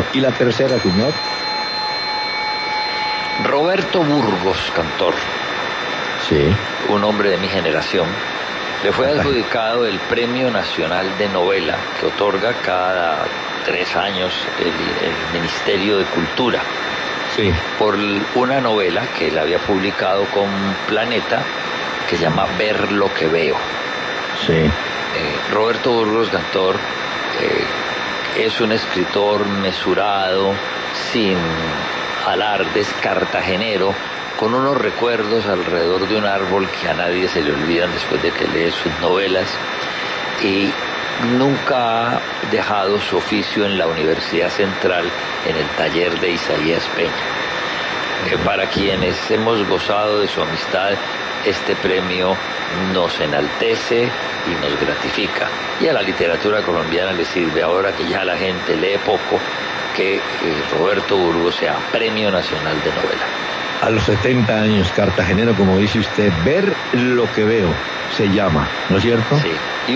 ¿Y la tercera, señor? Roberto Burgos, cantor. Sí. Un hombre de mi generación. Le fue adjudicado el Premio Nacional de Novela que otorga cada 3 años el Ministerio de Cultura. Sí. Por una novela que él había publicado con Planeta que se llama Ver lo que veo. Sí. Roberto Burgos, cantor, es un escritor mesurado, sin alardes, cartagenero, con unos recuerdos alrededor de un árbol que a nadie se le olvidan después de que lee sus novelas, y nunca ha dejado su oficio en la Universidad Central, en el taller de Isaías Peña. Para quienes hemos gozado de su amistad, este premio nos enaltece y nos gratifica. Y a la literatura colombiana le sirve, ahora que ya la gente lee poco, que Roberto Burgos sea Premio Nacional de Novela. A los 70 años, cartagenero, como dice usted, Ver lo que veo, se llama, ¿no es cierto? Sí.